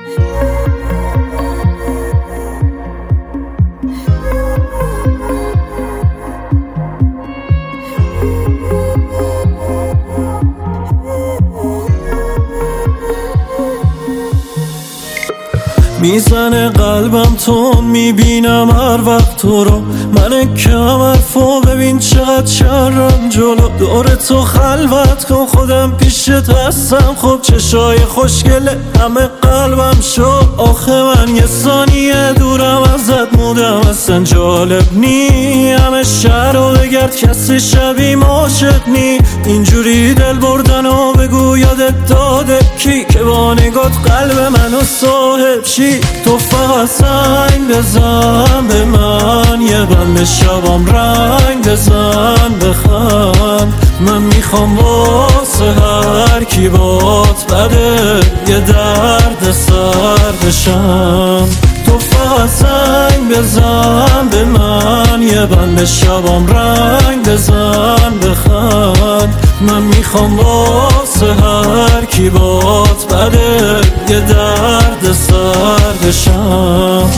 میزنه قلبم تو میبینم هر وقت تو رو، من کم حرفو ببین چقدر شرم جلو دور تو خلوت کن خودم پیشت هستم. خب چشای خوشگله همه قلبم شد، آخه من یه ثانیه دورم ازت مودم اصلا جالب نی. همه شهر رو بگرد کسی شبیه عاشق نی، اینجوری دل بردن و بگو یادت داده کی که با نگات قلب منو صاحب شی. تو فقط سنگ بزن به من، یه بند شبام رنگ بزن بخند. من میخوام واسه هر کی بات بده یه درد سر بشم. تو فقط سنگ بزن به من، یه بند شبام رنگ بزن بخند. من میخوام واسه هر کی بات بده یه درد سر بشم.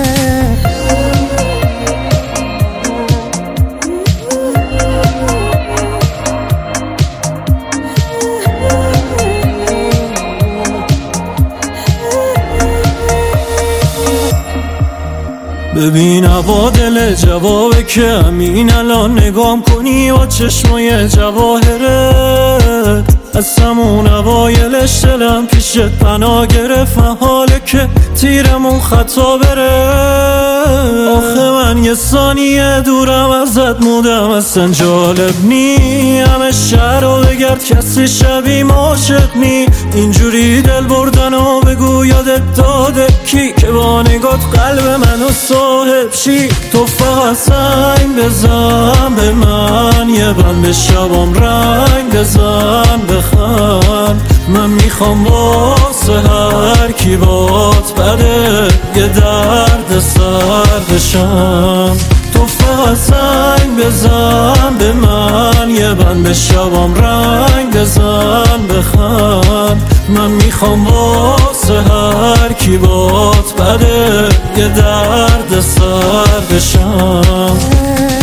ببین عوادل جوابه که همین الان نگام کنی با چشمای جواهرت. از همون اوایلش دلم پیشت پناه گرفت، حاله که تیرمون خطا بره. آخه من یه ثانیه دورم ازت مودم اصلا جالب نی. همه شهر رو بگرد کسی شبیه عاشق نی، اینجوری دل بردن و بگو یادت داده کی که با نگات قلب منو صاحب شی. تو فقط سنگ بزن به من، یه بند شبام رنگ بزن بخند. من میخوام واسه هر کی بات بده یه درد سر بشم. تو فقط سنگ بزن به من، یه بند شبام رنگ بزن بخند. من میخوام واسه هر کی بات بده یه درد سر بشم.